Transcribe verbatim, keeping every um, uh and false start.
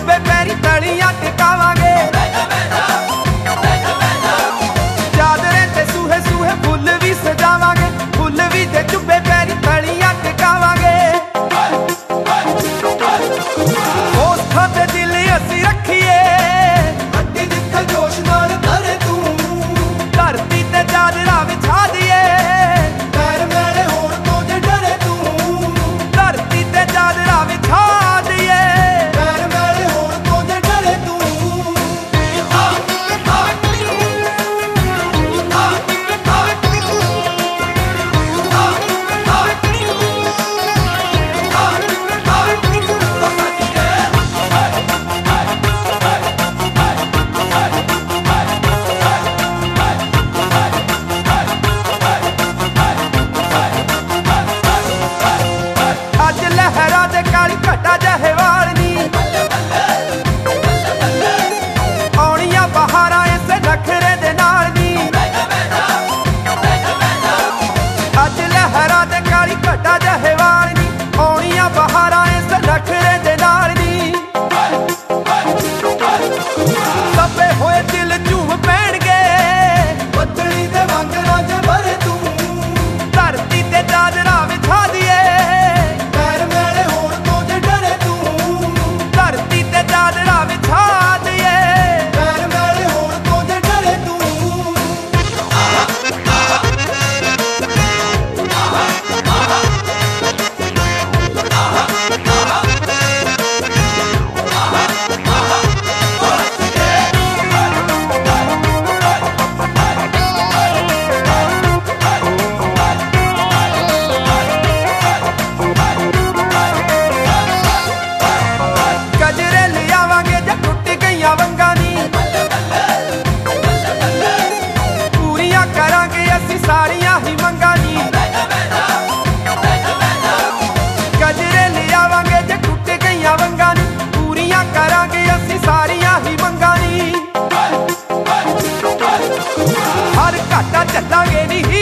चुब्बे पैरी तलियां टिकावांगे। चादरे ते सूहे सूहे फुल भी सजावांगे, फुल भी ते चुब्बे पैरी तलियां टिकावांगे। उस थां ते दिल असीं रखीए हड्डी जिथे जोश नाल करे तू, धरती ते चादरा विछा दईए पैर मेरे होण तो जे डरे तू, धरती ते चादरा विछा दईए पैर मेरे होण तो जे डरे तू। अज लहरा दे काली घटा जहे वालनी, आउणियां बहारां इस नखरे दे नाल नी। अज लहरा दे काली घटा जहे वालनी, आउणियां बहारां इस नखरे दे नाल नी। दबे होए दिल झूम पैणगे बदली दे वांगरां च भरे तू, धरती ते चादरा विछा दईए पैर मेरे होण तो जे डरे तू, धरती ते चादरा विछा दईए पैर मेरे होण तो जे डरे तू। गजरे लियावांगे जे टुट गईयां वंगां नी, पूरियां करांगे असीं सारियां ही मंगां नी। गजरे लियावांगे जे टुट गईयां वंगां नी, पूरियां करांगे असीं सारियां ही मंगां नी। हर घाटा झल्लांगे नी